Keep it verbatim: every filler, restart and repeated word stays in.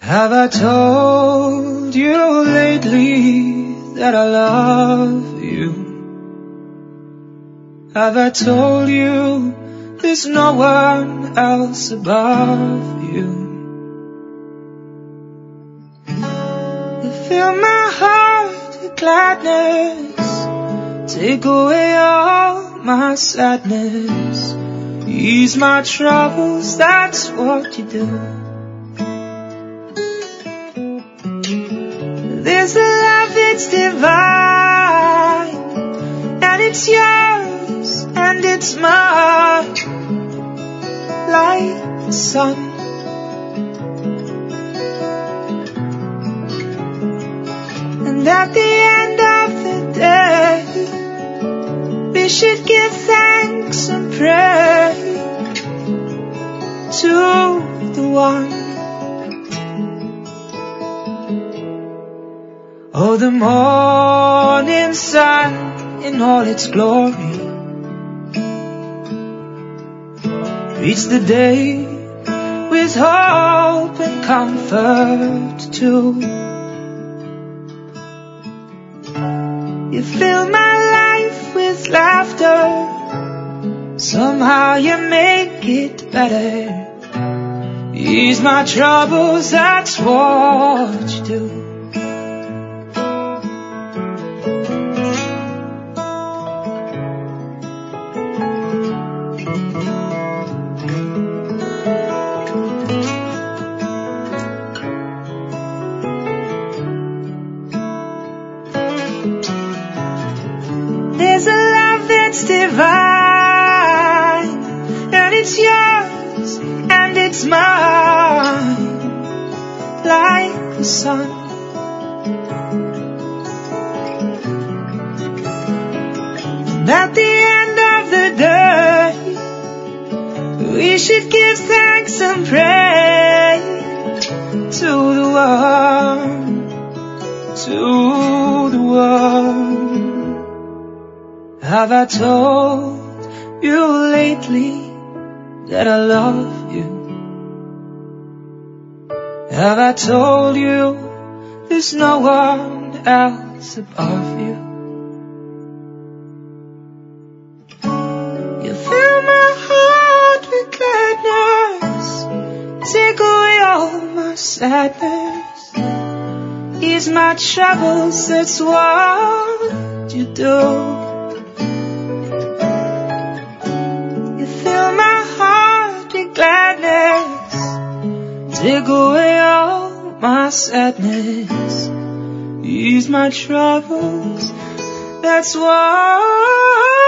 Have I told you lately that I love you? Have I told you there's no one else above you? You fill my heart with gladness, take away all my sadness, ease my troubles, that's what you do. There's a love that's divine, and it's yours, and it's mine, like the sun. And at the end of the day, we should give thanks and pray to the one. Oh, the morning sun in all its glory greets the day with hope and comfort too. You fill my life with laughter, somehow you make it better, ease my troubles, that's what you do. There's a love that's divine, and it's yours, and it's mine, like the sun. And at the end of the day, we should give thanks and pray to the one, to the one. Have I told you lately that I love you? Have I told you there's no one else above you? You fill my heart with gladness, take away all my sadness, ease my troubles, that's what you do. Gladness, take away all my sadness, ease my troubles, that's what